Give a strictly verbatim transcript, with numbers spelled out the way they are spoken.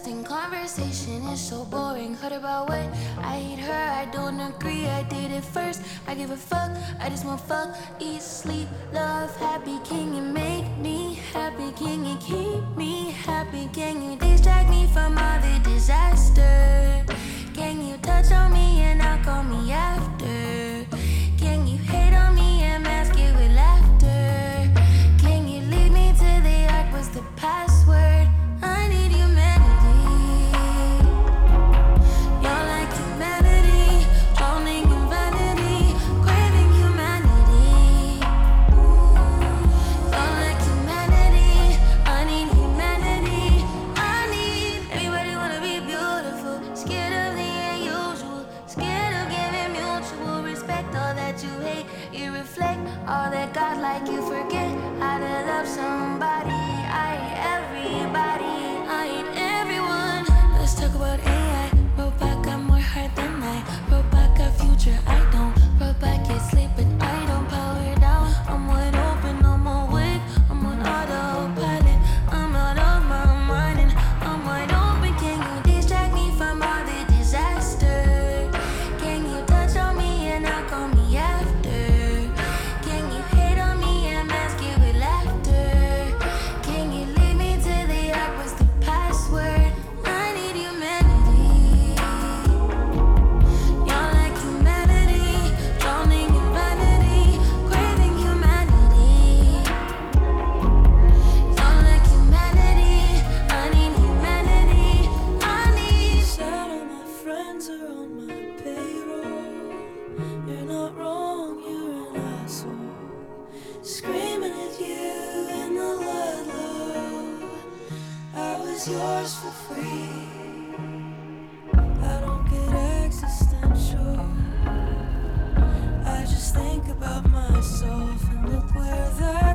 interesting conversation is so boring. Heard about what I hate her, I don't agree. I did it first. I give a fuck. I just want fuck, eat, sleep, love, happy. Can you make me happy? Can you keep me happy? Can you distract me from all the disaster? Can you touch on me and not call me after? Can you hate on me and mask it with laughter? Can you lead me to the ark? What's the password? I need humanity. You're like humanity, drowning in vanity, craving humanity. You're like humanity, I need humanity. I need everybody wanna be beautiful, scared of the unusual, scared of giving mutual respect. All that you hate, you reflect all that God like. You forget how to love somebody. I hate everybody, I hate everyone. Let's talk about A I. Robot got more heart than I. Robot got future, I don't. Robot can sleep, but I don't. Power down, I'm wide open, I'm awake, I'm on autopilot. I'm out of my mind and I'm wide open. Can you distract me from all the disaster? Can you touch on me and not call me after? Can you hate on me and mask it with laughter? Can you lead me to the ark? What's the password? I need humanity. You're like humanity, drowning in vanity, craving humanity. You're like humanity, I need humanity. I need. Sad all my friends are on my payroll. You're not wrong, you're an asshole. Screaming at you in the loud low. I was yours for free. I don't get existential. I just think about myself and look where they're